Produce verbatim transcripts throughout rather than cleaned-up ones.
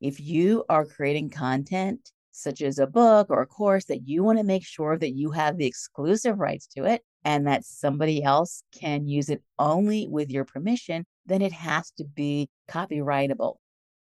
If you are creating content, such as a book or a course, that you want to make sure that you have the exclusive rights to it and that somebody else can use it only with your permission, then it has to be copyrightable.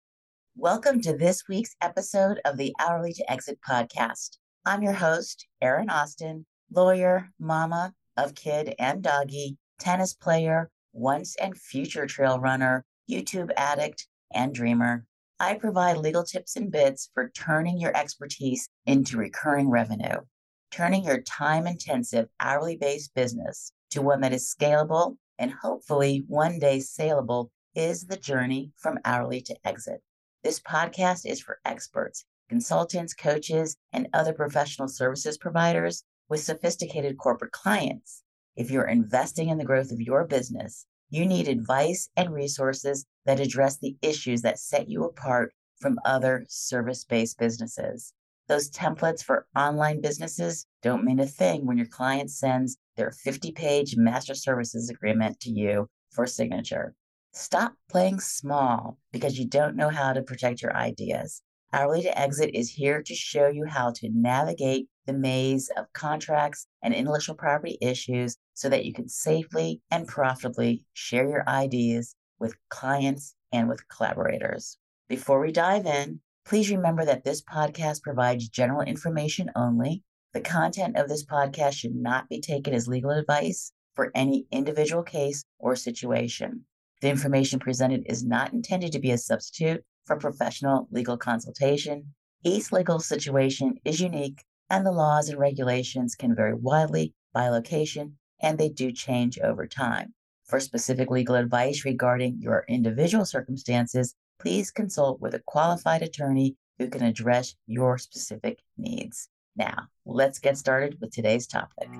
Welcome to this week's episode of the Hourly to Exit podcast. I'm your host, Erin Austin, lawyer, mama of kid and doggy, tennis player, once and future trail runner, YouTube addict, and dreamer. I provide legal tips and bits for turning your expertise into recurring revenue, turning your time-intensive hourly-based business to one that is scalable and hopefully one day saleable is the journey from hourly to exit. This podcast is for experts, consultants, coaches, and other professional services providers with sophisticated corporate clients. If you're investing in the growth of your business, you need advice and resources that address the issues that set you apart from other service-based businesses. Those templates for online businesses don't mean a thing when your client sends their fifty-page master services agreement to you for signature. Stop playing small because you don't know how to protect your ideas. Hourly to Exit is here to show you how to navigate the maze of contracts and intellectual property issues so that you can safely and profitably share your ideas with clients and with collaborators. Before we dive in, please remember that this podcast provides general information only. The content of this podcast should not be taken as legal advice for any individual case or situation. The information presented is not intended to be a substitute for professional legal consultation. Each legal situation is unique, and the laws and regulations can vary widely by location, and they do change over time. For specific legal advice regarding your individual circumstances, please consult with a qualified attorney who can address your specific needs. Now, let's get started with today's topic.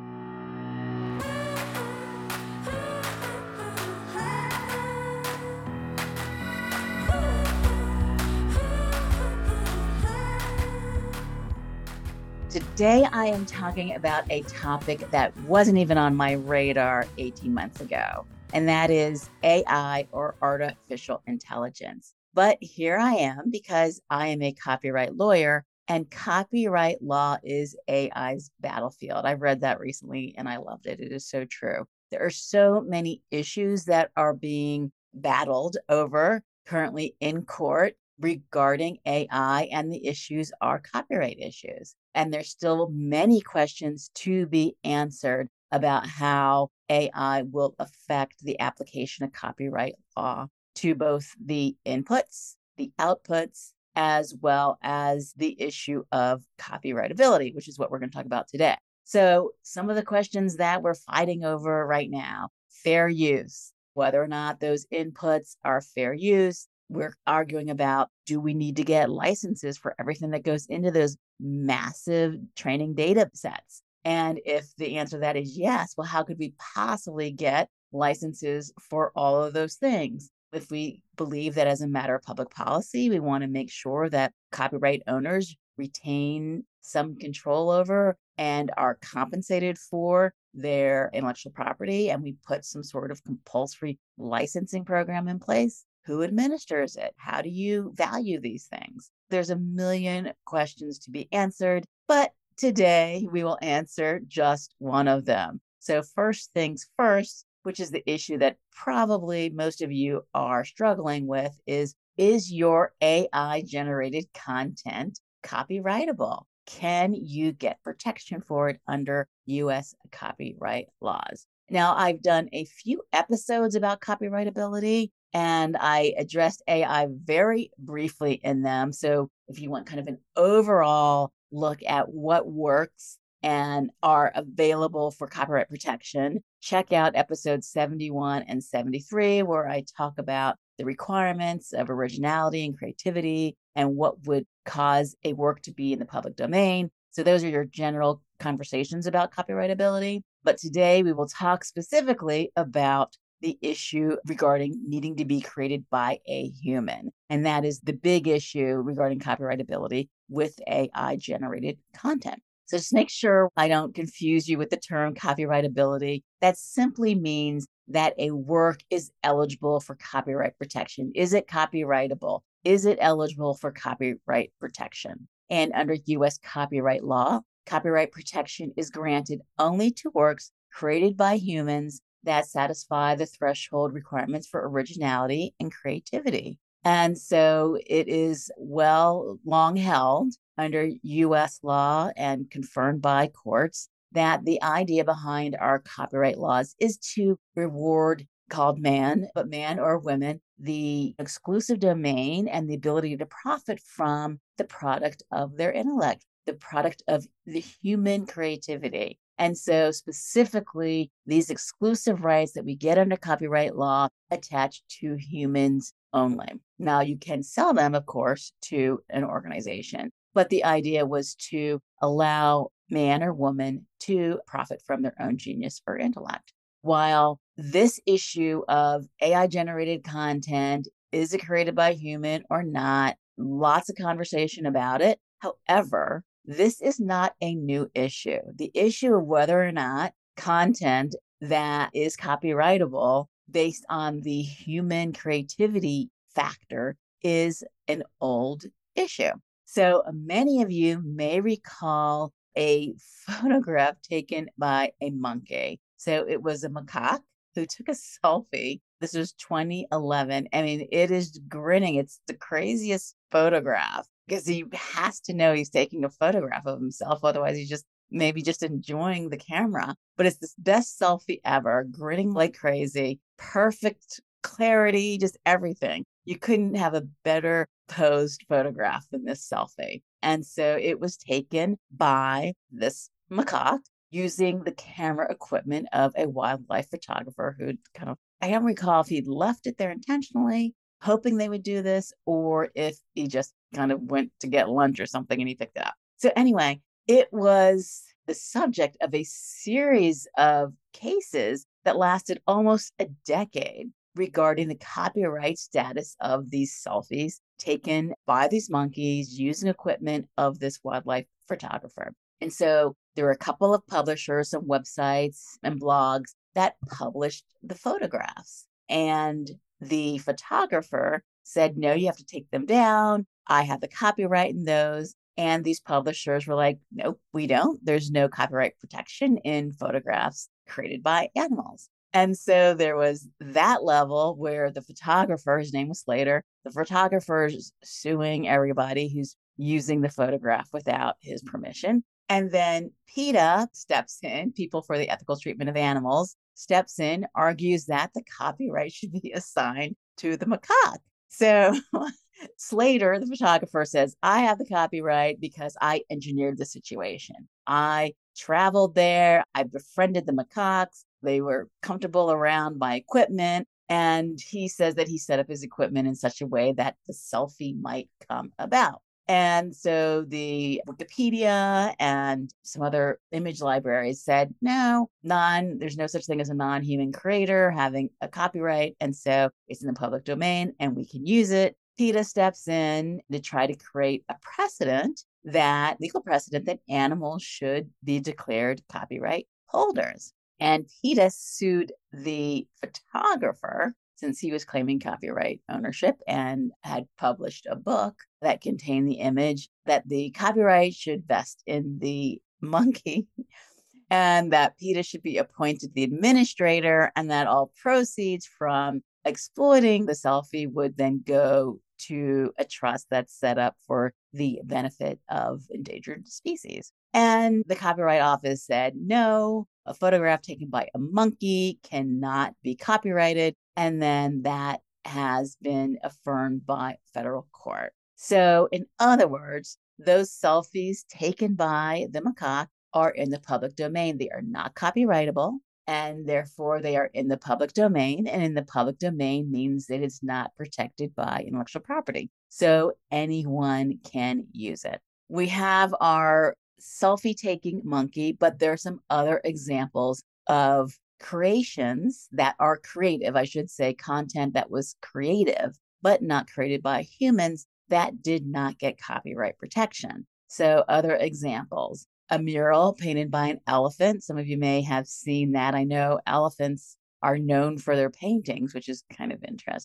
Today, I am talking about a topic that wasn't even on my radar eighteen months ago, and that is A I or artificial intelligence. But here I am because I am a copyright lawyer, and copyright law is A I's battlefield. I read that recently and I loved it. It is so true. There are so many issues that are being battled over currently in court regarding A I, and the issues are copyright issues. And there's still many questions to be answered about how A I will affect the application of copyright law to both the inputs, the outputs, as well as the issue of copyrightability, which is what we're going to talk about today. So some of the questions that we're fighting over right now: fair use, whether or not those inputs are fair use. We're arguing about, do we need to get licenses for everything that goes into those massive training data sets? And if the answer to that is yes, well, how could we possibly get licenses for all of those things? If we believe that as a matter of public policy, we want to make sure that copyright owners retain some control over and are compensated for their intellectual property, and we put some sort of compulsory licensing program in place. Who administers it? How do you value these things? There's a million questions to be answered, but today we will answer just one of them. So first things first, which is the issue that probably most of you are struggling with, is, is your A I-generated content copyrightable? Can you get protection for it under U S copyright laws? Now, I've done a few episodes about copyrightability, and I addressed A I very briefly in them. So if you want kind of an overall look at what works and are available for copyright protection, check out episodes seventy-one and seventy-three, where I talk about the requirements of originality and creativity and what would cause a work to be in the public domain. So those are your general conversations about copyrightability. But today we will talk specifically about the issue regarding needing to be created by a human. And that is the big issue regarding copyrightability with A I-generated content. So just make sure I don't confuse you with the term copyrightability. That simply means that a work is eligible for copyright protection. Is it copyrightable? is it eligible for copyright protection? And under U S copyright law, copyright protection is granted only to works created by humans that satisfy the threshold requirements for originality and creativity. And so it is well long held under U S law and confirmed by courts that the idea behind our copyright laws is to reward called man, but man or women, the exclusive domain and the ability to profit from the product of their intellect, the product of the human creativity. And so specifically, these exclusive rights that we get under copyright law attach to humans only. Now, you can sell them, of course, to an organization, but the idea was to allow man or woman to profit from their own genius or intellect. While this issue of A I generated content, is it created by human or not? Lots of conversation about it. However, this is not a new issue. The issue of whether or not content that is copyrightable based on the human creativity factor is an old issue. So many of you may recall a photograph taken by a monkey. So it was a macaque who took a selfie. This was twenty eleven. I mean, it is grinning. It's the craziest photograph because he has to know he's taking a photograph of himself. Otherwise, he's just maybe just enjoying the camera. But it's the best selfie ever, grinning like crazy, perfect clarity, just everything. You couldn't have a better posed photograph than this selfie. And so it was taken by this macaque using the camera equipment of a wildlife photographer who kind of, I don't recall if he'd left it there intentionally, hoping they would do this, or if he just kind of went to get lunch or something and he picked it up. So anyway, it was the subject of a series of cases that lasted almost a decade regarding the copyright status of these selfies taken by these monkeys using equipment of this wildlife photographer. And so there were a couple of publishers, some websites and blogs that published the photographs. And the photographer said, no, you have to take them down. I have the copyright in those. And these publishers were like, nope, we don't. There's no copyright protection in photographs created by animals. And so there was that level where the photographer, his name was Slater, the photographer's suing everybody who's using the photograph without his permission. And then PETA steps in, People for the Ethical Treatment of Animals, steps in, argues that the copyright should be assigned to the macaque. So Slater, the photographer, says, I have the copyright because I engineered the situation. I traveled there. I befriended the macaques. They were comfortable around my equipment. And he says that he set up his equipment in such a way that the selfie might come about. And so the Wikipedia and some other image libraries said, no, non, there's no such thing as a non-human creator having a copyright. And so it's in the public domain and we can use it. PETA steps in to try to create a precedent, that legal precedent, that animals should be declared copyright holders. And PETA sued the photographer since he was claiming copyright ownership and had published a book that contained the image, that the copyright should vest in the monkey and that PETA should be appointed the administrator and that all proceeds from exploiting the selfie would then go to a trust that's set up for the benefit of endangered species. And the Copyright Office said, no, a photograph taken by a monkey cannot be copyrighted. And then that has been affirmed by federal court. So in other words, those selfies taken by the macaque are in the public domain. They are not copyrightable, and therefore they are in the public domain. And in the public domain means that it's not protected by intellectual property. So anyone can use it. We have our selfie-taking monkey, but there are some other examples of creations that are creative, I should say, content that was creative, but not created by humans that did not get copyright protection. So other examples, a mural painted by an elephant. Some of you may have seen that. I know elephants are known for their paintings, which is kind of interesting.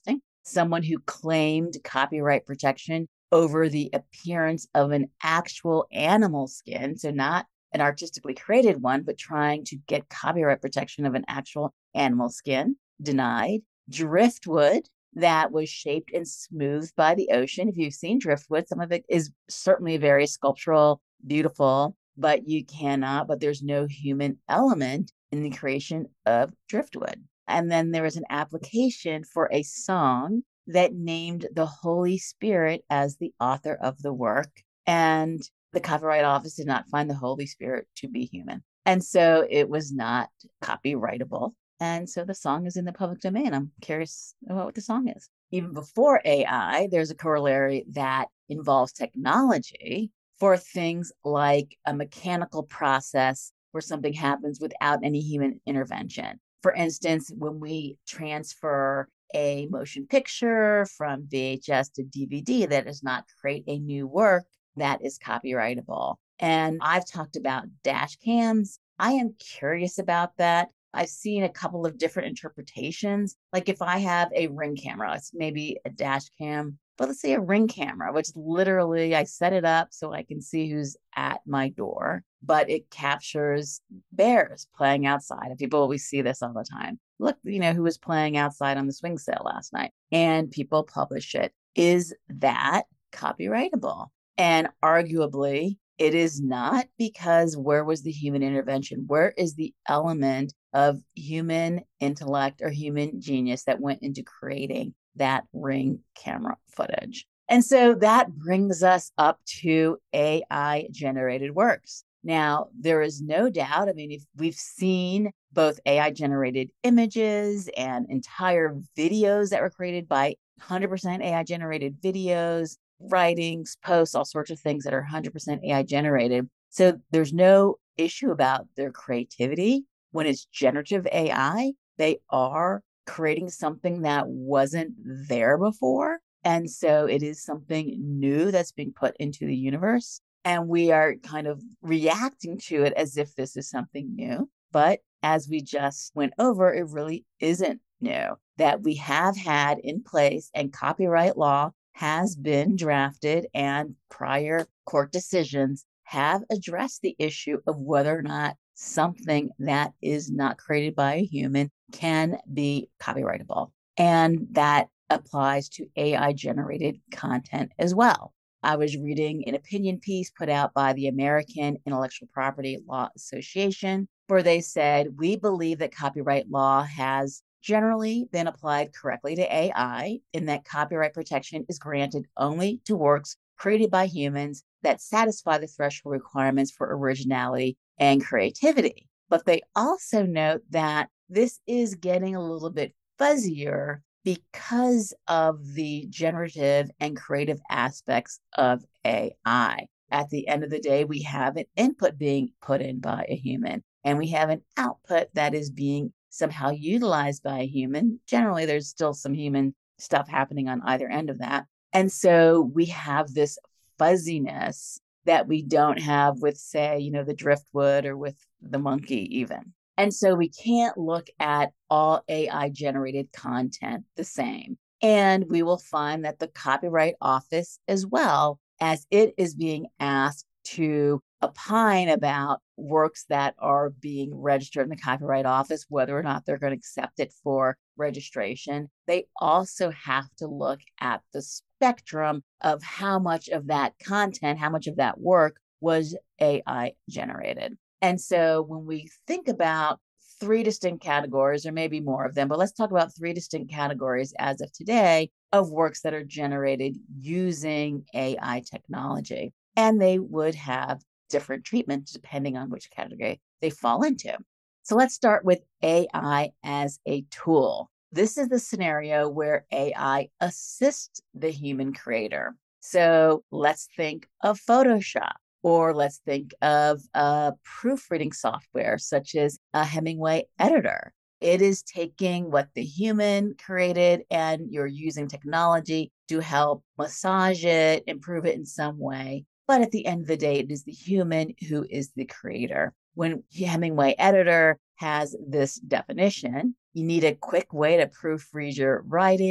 someone who claimed copyright protection over the appearance of an actual animal skin. So, not an artistically created one, but trying to get copyright protection of an actual animal skin, denied. Driftwood that was shaped and smoothed by the ocean. If you've seen driftwood, some of it is certainly very sculptural, beautiful, but you cannot, but there's no human element in the creation of driftwood. And then there was an application for a song that named the Holy Spirit as the author of the work. And the Copyright Office did not find the Holy Spirit to be human. And so it was not copyrightable. And so the song is in the public domain. I'm curious about what the song is. Even before A I, there's a corollary that involves technology for things like a mechanical process where something happens without any human intervention. For instance, when we transfer a motion picture from V H S to D V D, that does not create a new work that is copyrightable. And I've talked about dash cams. I am curious about that. I've seen a couple of different interpretations. Like if I have a Ring camera, it's maybe a dash cam, but let's say a Ring camera, which literally I set it up so I can see who's at my door, but it captures bears playing outside. And people always see this all the time. Look, you know, who was playing outside on the swing sale last night? And people publish it. Is that copyrightable? And arguably, it is not, because where was the human intervention? Where is the element of human intellect or human genius that went into creating that Ring camera footage? And so that brings us up to A I generated works. Now, there is no doubt, I mean, if we've seen both A I generated images and entire videos that were created by one hundred percent A I generated videos, writings, posts, all sorts of things that are one hundred percent A I generated. So there's no issue about their creativity. When it's generative A I, they are creating something that wasn't there before. And so it is something new that's being put into the universe. And we are kind of reacting to it as if this is something new. But as we just went over, it really isn't new. That we have had in place, and copyright law has been drafted, and prior court decisions have addressed the issue of whether or not something that is not created by a human can be copyrightable. And that applies to A I generated content as well. I was reading an opinion piece put out by the American Intellectual Property Law Association, where they said, we believe that copyright law has generally been applied correctly to A I, in that copyright protection is granted only to works created by humans that satisfy the threshold requirements for originality and creativity. But they also note that this is getting a little bit fuzzier because of the generative and creative aspects of A I. At the end of the day, we have an input being put in by a human, and we have an output that is being somehow utilized by a human. Generally, there's still some human stuff happening on either end of that. And so we have this fuzziness that we don't have with, say, you know, the driftwood or with the monkey even. And so we can't look at all A I generated content the same. And we will find that the Copyright Office, as well, as it is being asked to opine about works that are being registered in the Copyright Office, whether or not they're going to accept it for registration, they also have to look at the spectrum of how much of that content, how much of that work was A I generated. And so when we think about three distinct categories, or maybe more of them, but let's talk about three distinct categories as of today of works that are generated using A I technology. And they would have different treatment depending on which category they fall into. So let's start with A I as a tool. This is the scenario where A I assists the human creator. So let's think of Photoshop. Or let's think of a proofreading software such as a Hemingway editor. It is taking what the human created and you're using technology to help massage it, improve it in some way. But at the end of the day, it is the human who is the creator. When Hemingway editor has this definition, you need a quick way to proofread your writing,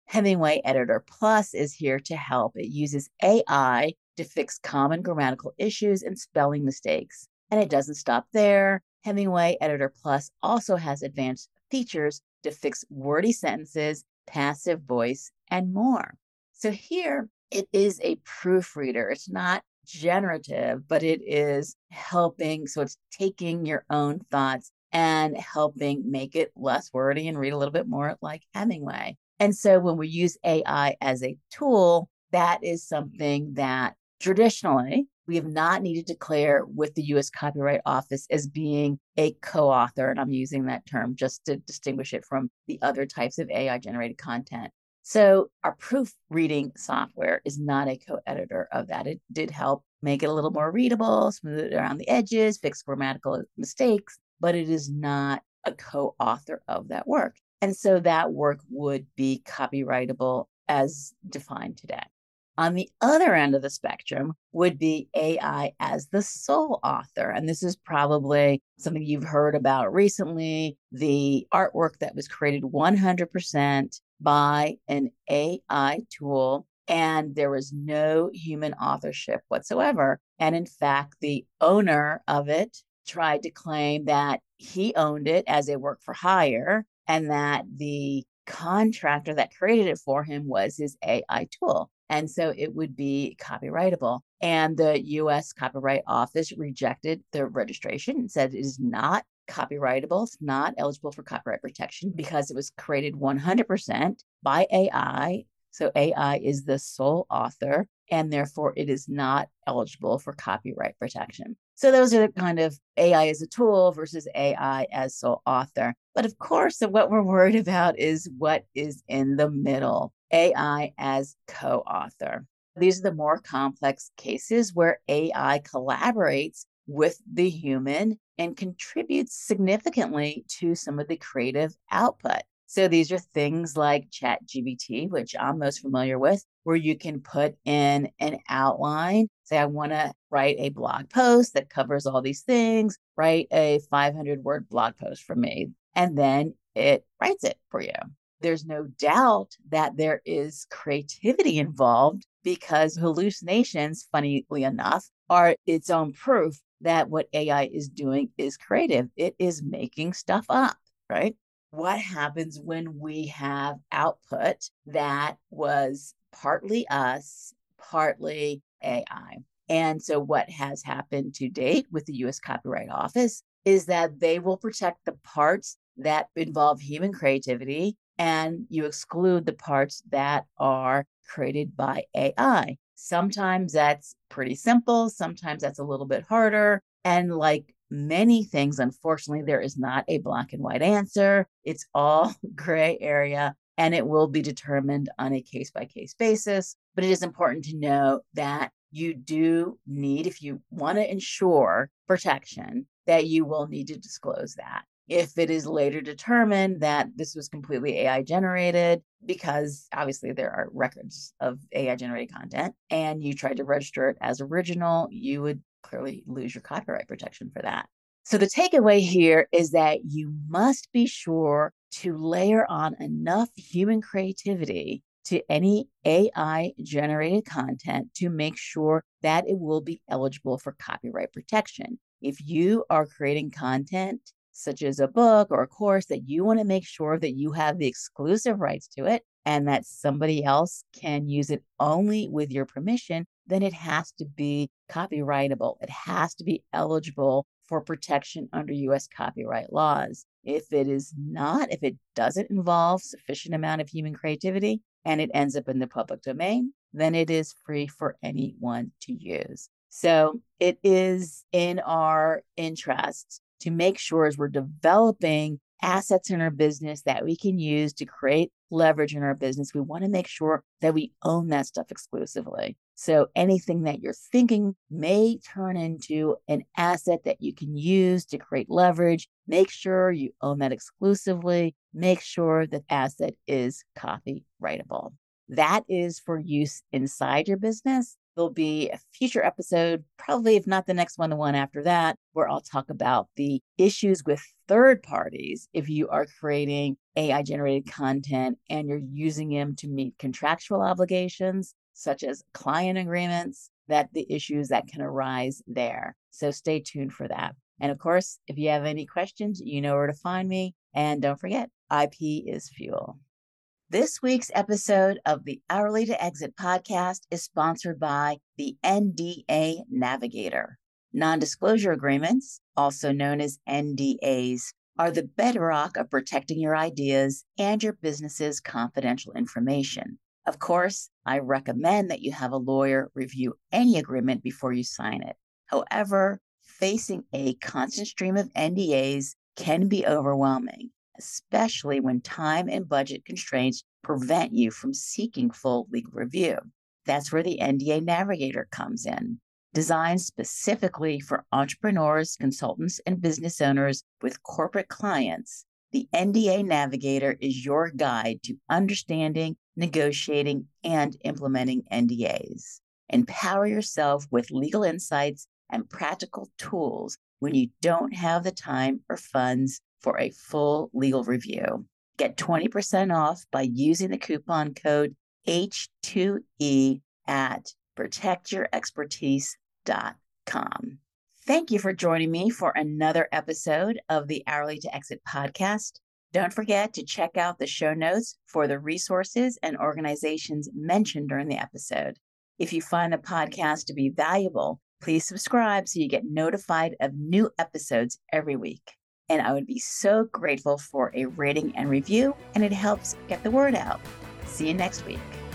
Hemingway Editor Plus is here to help. It uses A I to fix common grammatical issues and spelling mistakes. And it doesn't stop there. Hemingway Editor Plus also has advanced features to fix wordy sentences, passive voice, and more. So here it is a proofreader. It's not generative, but it is helping. So it's taking your own thoughts and helping make it less wordy and read a little bit more like Hemingway. And so when we use A I as a tool, that is something that traditionally we have not needed to declare with the U S Copyright Office as being a co-author. And I'm using that term just to distinguish it from the other types of A I generated content. So our proofreading software is not a co-editor of that. It did help make it a little more readable, smooth it around the edges, fix grammatical mistakes, but it is not a co-author of that work. And so that work would be copyrightable as defined today. On the other end of the spectrum would be A I as the sole author. And this is probably something you've heard about recently, the artwork that was created one hundred percent by an A I tool, and there was no human authorship whatsoever. And in fact, the owner of it tried to claim that he owned it as a work for hire and that the contractor that created it for him was his A I tool. And so it would be copyrightable. And the U S Copyright Office rejected the registration and said it is not copyrightable. It's not eligible for copyright protection because it was created one hundred percent by A I. So A I is the sole author, and therefore it is not eligible for copyright protection. So those are the kind of A I as a tool versus A I as sole author. But of course, what we're worried about is what is in the middle, A I as co-author. These are the more complex cases where A I collaborates with the human and contributes significantly to some of the creative output. So these are things like ChatGPT, which I'm most familiar with, where you can put in an outline. Say, I want to write a blog post that covers all these things, write a five hundred word blog post for me, and then it writes it for you. There's no doubt that there is creativity involved because hallucinations, funnily enough, are its own proof that what A I is doing is creative. It is making stuff up, right? What happens when we have output that was partly us, partly A I? And so what has happened to date with the U S Copyright Office is that they will protect the parts that involve human creativity, and you exclude the parts that are created by A I. Sometimes that's pretty simple. Sometimes that's a little bit harder. And like many things, unfortunately, there is not a black and white answer. It's all gray area, and it will be determined on a case-by-case basis. But it is important to know that you do need, if you want to ensure protection, that you will need to disclose that. If it is later determined that this was completely A I generated, because obviously there are records of A I generated content, and you tried to register it as original, you would clearly lose your copyright protection for that. So the takeaway here is that you must be sure to layer on enough human creativity to any A I generated content to make sure that it will be eligible for copyright protection. If you are creating content such as a book or a course that you want to make sure that you have the exclusive rights to it and that somebody else can use it only with your permission, then it has to be copyrightable. It has to be eligible for protection under U S copyright laws. If it is not, if it doesn't involve sufficient amount of human creativity and it ends up in the public domain, then it is free for anyone to use. So it is in our interest to make sure as we're developing assets in our business that we can use to create leverage in our business, we want to make sure that we own that stuff exclusively. So anything that you're thinking may turn into an asset that you can use to create leverage, make sure you own that exclusively. Make sure that asset is copyrightable. That is for use inside your business. There'll be a future episode, probably if not the next one, the one after that, where I'll talk about the issues with third parties if you are creating A I generated content and you're using them to meet contractual obligations, such as client agreements, that the issues that can arise there. So stay tuned for that. And of course, if you have any questions, you know where to find me. And don't forget, I P is fuel. This week's episode of the Hourly to Exit podcast is sponsored by the N D A Navigator. Non-disclosure agreements, also known as N D As, are the bedrock of protecting your ideas and your business's confidential information. Of course, I recommend that you have a lawyer review any agreement before you sign it. However, facing a constant stream of N D As can be overwhelming, especially when time and budget constraints prevent you from seeking full legal review. That's where the N D A Navigator comes in. Designed specifically for entrepreneurs, consultants, and business owners with corporate clients, the N D A Navigator is your guide to understanding, negotiating, and implementing N D As. Empower yourself with legal insights and practical tools when you don't have the time or funds for a full legal review. Get twenty percent off by using the coupon code H two E at protect your expertise dot com. Thank you for joining me for another episode of the Hourly to Exit podcast. Don't forget to check out the show notes for the resources and organizations mentioned during the episode. If you find the podcast to be valuable, please subscribe so you get notified of new episodes every week. And I would be so grateful for a rating and review, and it helps get the word out. See you next week.